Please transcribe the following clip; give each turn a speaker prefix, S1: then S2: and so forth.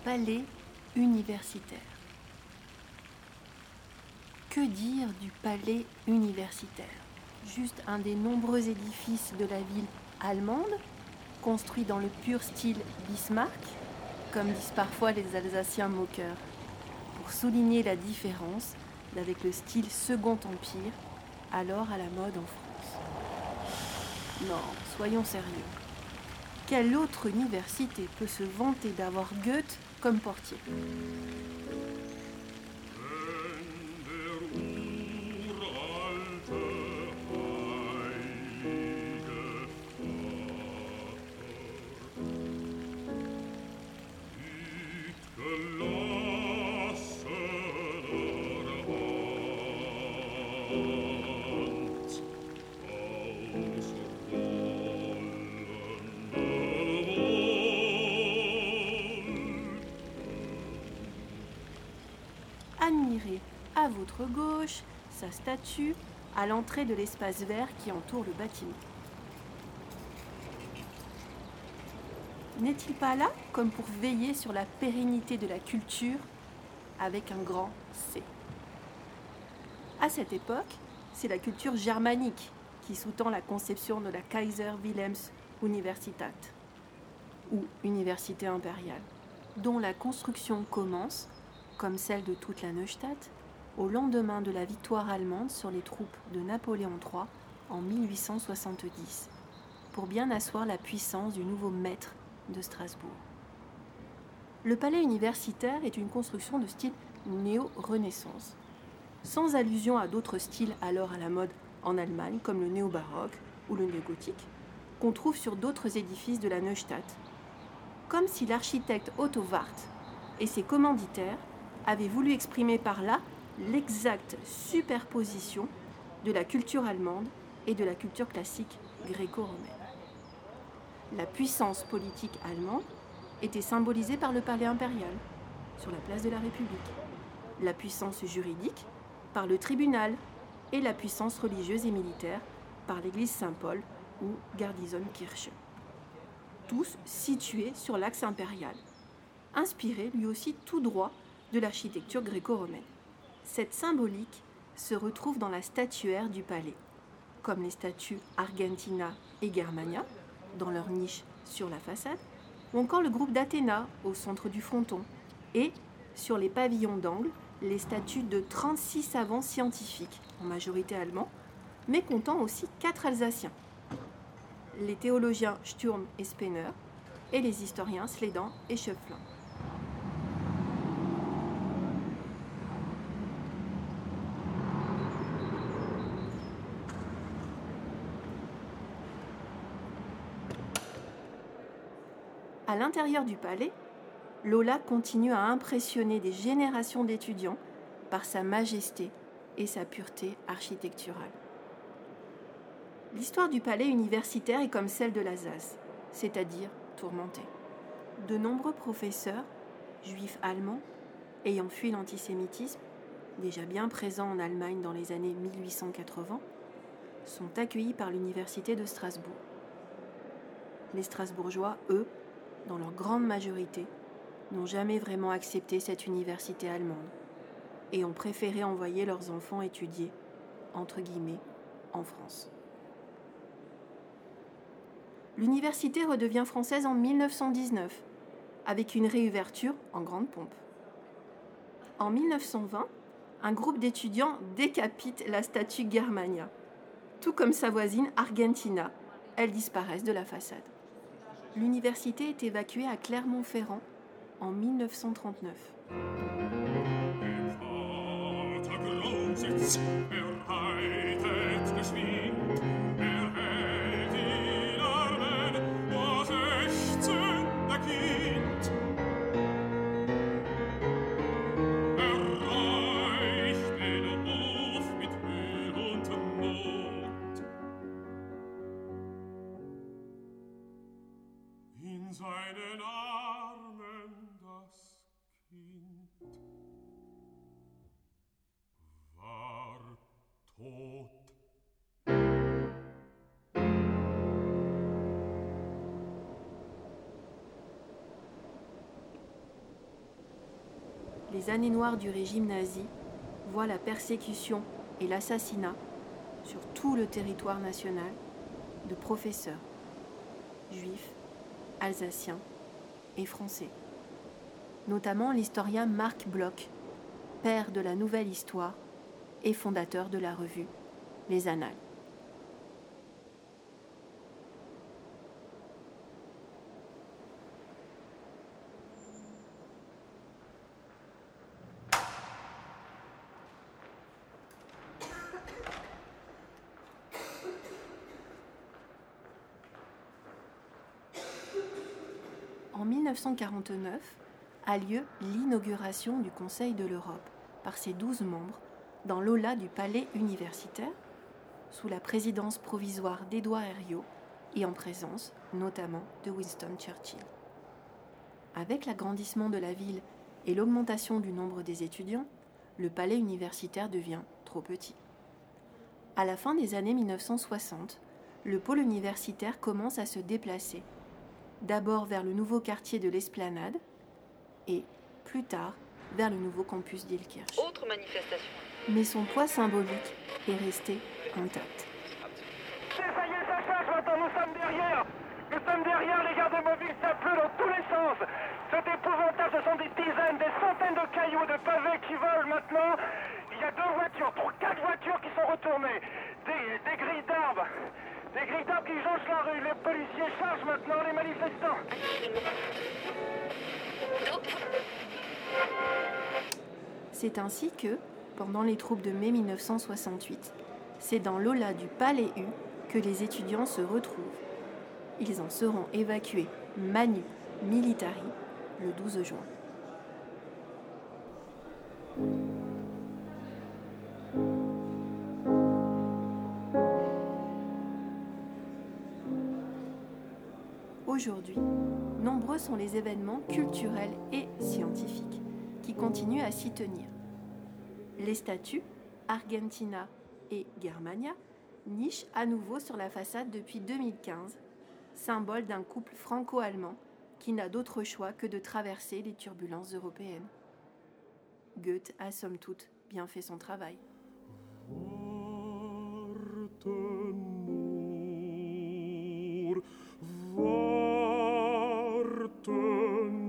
S1: palais universitaire. Que dire du palais universitaire ? Juste un des nombreux édifices de la ville allemande, construit dans le pur style Bismarck, comme disent parfois les Alsaciens moqueurs, pour souligner la différence avec le style Second Empire, alors à la mode en France. Non, soyons sérieux. Quelle autre université peut se vanter d'avoir Goethe comme portier ? Admirez à votre gauche sa statue à l'entrée de l'espace vert qui entoure le bâtiment. N'est-il pas là comme pour veiller sur la pérennité de la culture avec un grand C ? À cette époque, c'est la culture germanique qui sous-tend la conception de la Kaiser Wilhelms Universität, ou Université impériale, dont la construction commence, comme celle de toute la Neustadt, au lendemain de la victoire allemande sur les troupes de Napoléon III en 1870, pour bien asseoir la puissance du nouveau maître de Strasbourg. Le palais universitaire est une construction de style néo-renaissance, sans allusion à d'autres styles alors à la mode en Allemagne, comme le néo-baroque ou le néo-gothique, qu'on trouve sur d'autres édifices de la Neustadt, comme si l'architecte Otto Warth et ses commanditaires avaient voulu exprimer par là l'exacte superposition de la culture allemande et de la culture classique gréco-romaine. La puissance politique allemande était symbolisée par le palais impérial, sur la place de la République, la puissance juridique par le tribunal et la puissance religieuse et militaire par l'église Saint-Paul ou Garnisonkirche. Tous situés sur l'axe impérial, inspiré lui aussi tout droit de l'architecture gréco-romaine. Cette symbolique se retrouve dans la statuaire du palais, comme les statues Argentina et Germania, dans leur niche sur la façade, ou encore le groupe d'Athéna au centre du fronton, et, sur les pavillons d'angle, les statues de 36 savants scientifiques, en majorité allemands, mais comptant aussi 4 Alsaciens. Les théologiens Sturm et Spener, et les historiens Slédan et Schöpflin. À l'intérieur du palais, Lola continue à impressionner des générations d'étudiants par sa majesté et sa pureté architecturale. L'histoire du palais universitaire est comme celle de l'Alsace, c'est-à-dire tourmentée. De nombreux professeurs, juifs allemands, ayant fui l'antisémitisme, déjà bien présent en Allemagne dans les années 1880, sont accueillis par l'université de Strasbourg. Les Strasbourgeois, eux, dans leur grande majorité, n'ont jamais vraiment accepté cette université allemande et ont préféré envoyer leurs enfants étudier, entre guillemets, en France. L'université redevient française en 1919, avec une réouverture en grande pompe. En 1920, un groupe d'étudiants décapite la statue Germania. Tout comme sa voisine Argentina, elles disparaissent de la façade. L'université est évacuée à Clermont-Ferrand en 1939.
S2: In seinen Armen das Kind war tot.
S1: les années noires du régime nazi voient la persécution et l'assassinat sur tout le territoire national de professeurs juifs, alsaciens et français. Notamment l'historien Marc Bloch, père de la Nouvelle Histoire et fondateur de la revue Les Annales. En 1949 a lieu l'inauguration du Conseil de l'Europe par ses 12 membres dans l'aula du palais universitaire, sous la présidence provisoire d'Édouard Herriot et en présence notamment de Winston Churchill. Avec l'agrandissement de la ville et l'augmentation du nombre des étudiants, le palais universitaire devient trop petit. À la fin des années 1960, le pôle universitaire commence à se déplacer, d'abord vers le nouveau quartier de l'Esplanade et, plus tard, vers le nouveau campus d'Ilkirch.
S3: Autre manifestation.
S1: Mais son poids symbolique est resté intact.
S4: Ça y est, ça change maintenant, nous sommes derrière. Nous sommes derrière, les gardes mobiles, ça pleut dans tous les sens. C'est épouvantable, ce sont des dizaines, des centaines de cailloux, de pavés qui volent maintenant. Il y a 2 voitures, 4 voitures qui sont retournées. Des grilles d'arbres. Des grilles d'arbres qui jonchent la rue. Les policiers chargent maintenant les manifestants.
S1: C'est ainsi que, pendant les troupes de mai 1968, c'est dans l'aula du Palais U que les étudiants se retrouvent. Ils en seront évacués manu militari le 12 juin. Aujourd'hui, nombreux sont les événements culturels et scientifiques qui continuent à s'y tenir. Les statues Argentina et Germania nichent à nouveau sur la façade depuis 2015, symbole d'un couple franco-allemand qui n'a d'autre choix que de traverser les turbulences européennes. Goethe a somme toute bien fait son travail.
S2: Warten